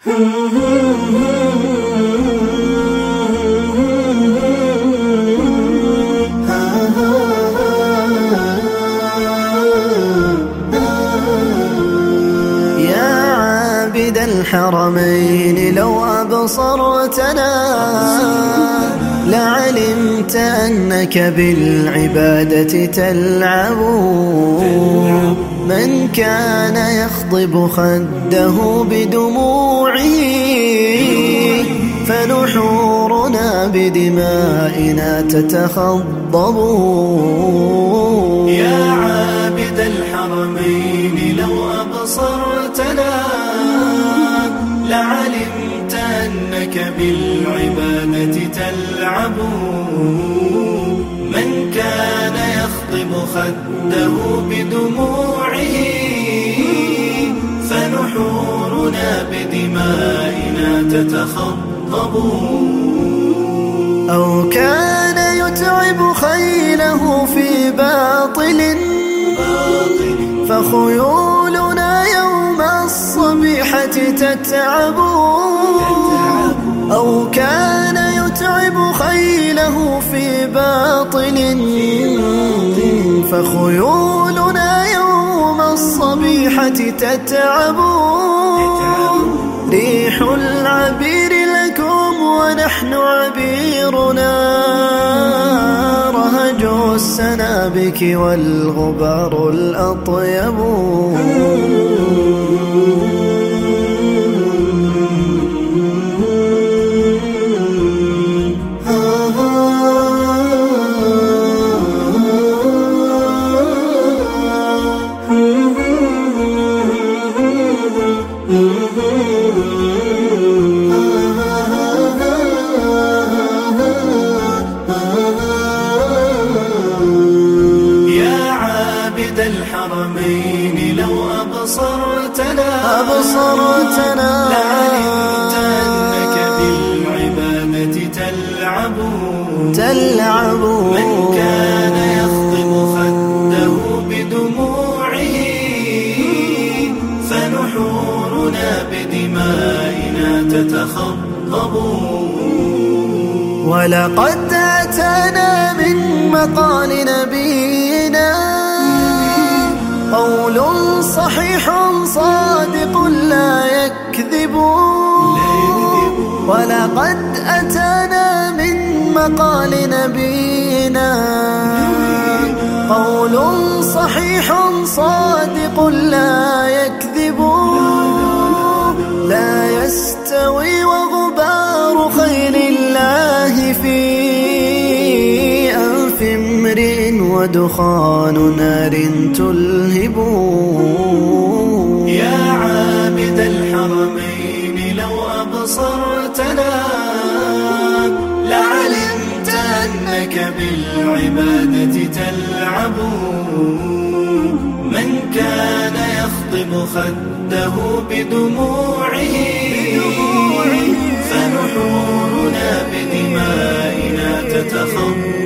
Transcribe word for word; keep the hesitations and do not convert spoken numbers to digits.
عابد الحرمين لو أبصرتنا لعلمت أنك بالعبادة تلعب. من كان يخضب خده بدموعه فنحورنا بدمائنا تتخضب. يا عابد الحرمين لو أبصرتنا لعلمت أنك بالعبادة تلعب. من كان يخضب خده بدموعه فنحورنا بدمائنا تتخضب. أو كان يتعب خيله في باطل فخيولنا يوم الصبيحة تتعب. أو كان يتعب خيله في باطل فخيولنا يوم الصبيحة تتعب. ريح العبير لكم ونحن عبيرنا رهج السنابك والغبار الأطيب. الحرمين لو أبصرتنا أبصرتنا لعلمت أنك بالعبادة تلعب. تلعب. من كان يخضب خده بدموعه فنحورنا بدمائنا تتخضب. ولقد أتانا من مقال نبينا قول صحيح صادق لا يكذب. ولقد أتانا من مقال نبينا قول صحيح صادق لا يكذب. لا يستوي وغبار خيل الله في أنف امرئ ودخان نار تلهب. يا عابد الحرمين لو أبصرتنا لعلمت أنك بالعبادة تلعب. من كان يخضب خده بدموعه فنحورنا بدمائنا تتخضب.